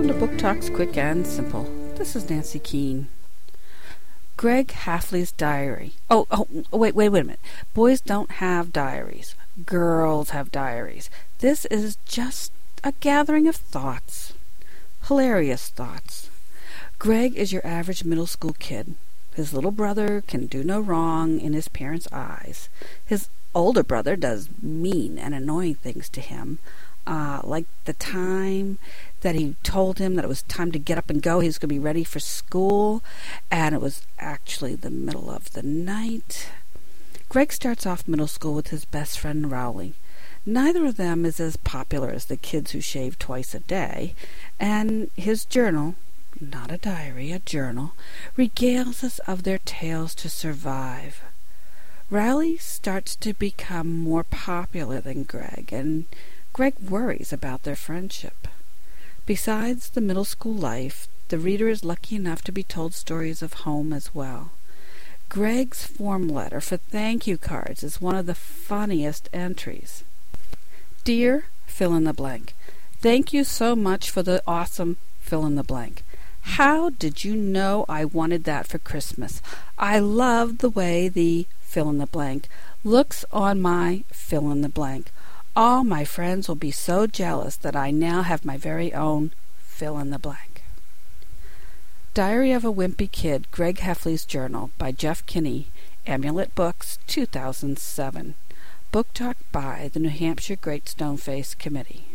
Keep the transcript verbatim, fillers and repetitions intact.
Welcome to Book Talks Quick and Simple. This is Nancy Keene. Greg Hafley's diary. Oh, oh, wait, wait, wait a minute. Boys don't have diaries. Girls have diaries. This is just a gathering of thoughts. Hilarious thoughts. Greg is your average middle school kid. His little brother can do no wrong in his parents' eyes. His older brother does mean and annoying things to him, uh, like the time that he told him that it was time to get up and go. He was going to be ready for school, and it was actually the middle of the night. Greg starts off middle school with his best friend Rowley. Neither of them is as popular as the kids who shave twice a day, and his journal, not a diary, a journal, regales us of their tales to survive. Rowley starts to become more popular than Greg, and Greg worries about their friendship. Besides the middle school life, the reader is lucky enough to be told stories of home as well. Greg's form letter for thank you cards is one of the funniest entries. Dear fill in the blank, thank you so much for the awesome fill in the blank. How did you know I wanted that for Christmas? I love the way the fill in the blank looks on my fill in the blank. All my friends will be so jealous that I now have my very own fill in the blank. Diary of a Wimpy Kid, Greg Hafley's Journal by Jeff Kinney, Amulet Books, two thousand seven. Book Talk by the New Hampshire Great Stoneface Committee.